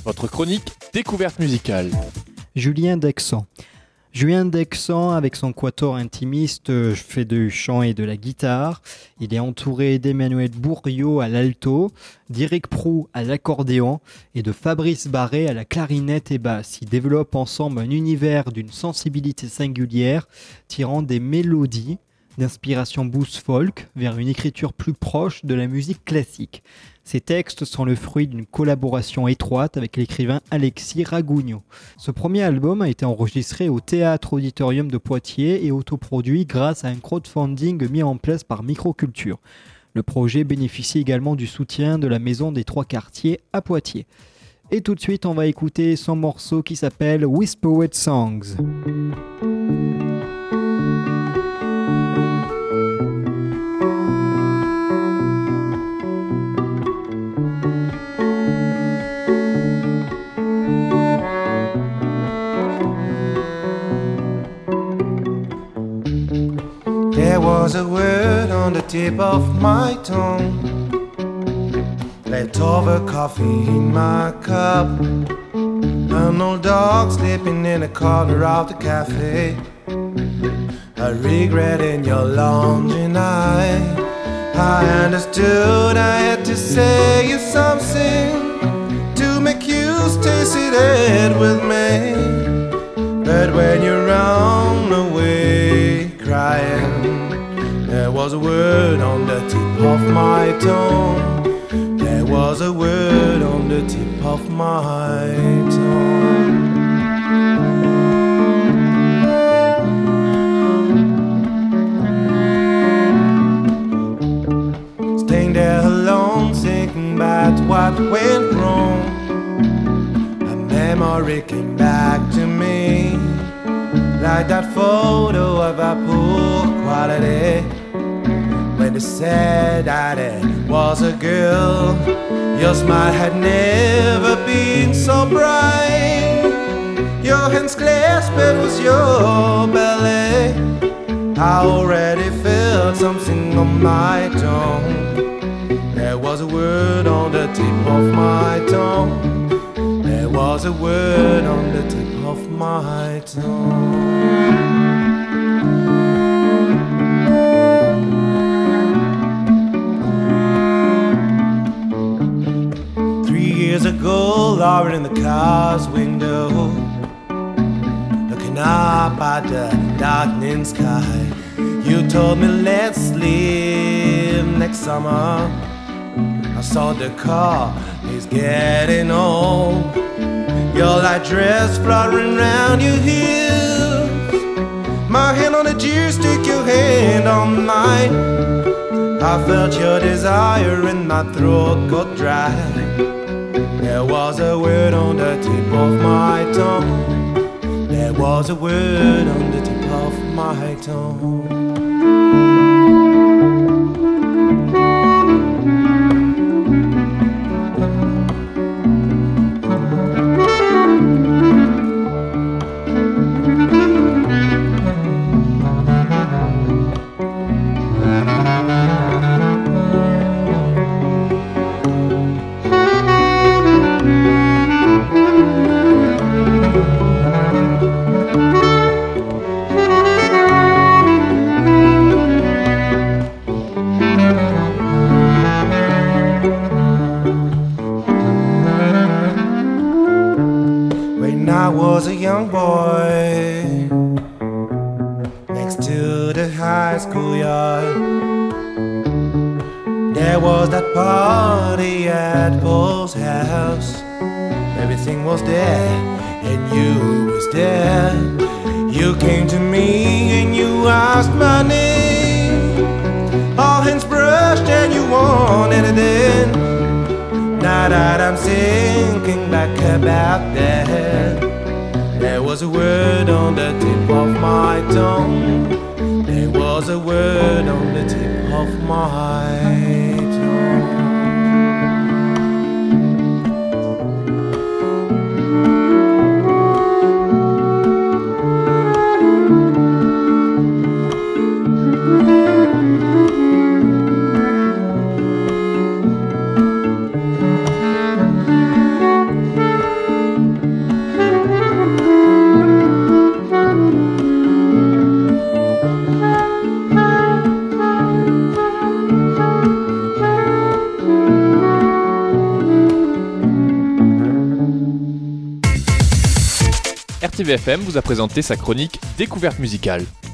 votre chronique découverte musicale. Julien Dexan. Julien Dexan, avec son quatuor intimiste, fait du chant et de la guitare. Il est entouré d'Emmanuel Bourriot à l'alto, d'Éric Proulx à l'accordéon et de Fabrice Barré à la clarinette et basse. Ils développent ensemble un univers d'une sensibilité singulière, tirant des mélodies d'inspiration blues folk vers une écriture plus proche de la musique classique. Ces textes sont le fruit d'une collaboration étroite avec l'écrivain Alexis Ragougno. Ce premier album a été enregistré au Théâtre Auditorium de Poitiers et autoproduit grâce à un crowdfunding mis en place par Microculture. Le projet bénéficie également du soutien de la Maison des Trois Quartiers à Poitiers. Et tout de suite, on va écouter son morceau qui s'appelle Whispered Songs. There was a word on the tip of my tongue, leftover coffee in my cup, an old dog sleeping in a corner of the cafe, a regret in your laundry night. I understood I had to say you something to make you stay seated with me, but when you run away crying, there was a word on the tip of my tongue. There was a word on the tip of my tongue. Staying there alone, thinking about what went wrong. A memory came back to me, like that photo of a poor quality, when they said that it was a girl. Your smile had never been so bright, your hands clasped, it was your belly. I already felt something on my tongue. There was a word on the tip of my tongue. There was a word on the tip of my tongue. 3 years ago, Lauren in the car's window, looking up at the darkening sky, you told me let's leave next summer. I saw the car is getting old, your light dress fluttering round your heels, my hand on the joystick, your hand on mine. I felt your desire and my throat got dry. There was a word on the tip of my tongue. There was a word on the tip of my tongue. I was a young boy next to the high school yard. There was that party at Paul's house. Everything was there and you was there. You came to me and you asked my name. All hands brushed and you wanted it then. Now that I'm thinking back about that, there was a word on the tip of my tongue. There was a word on the tip of my tongue. RTVFM vous a présenté sa chronique Découverte musicale.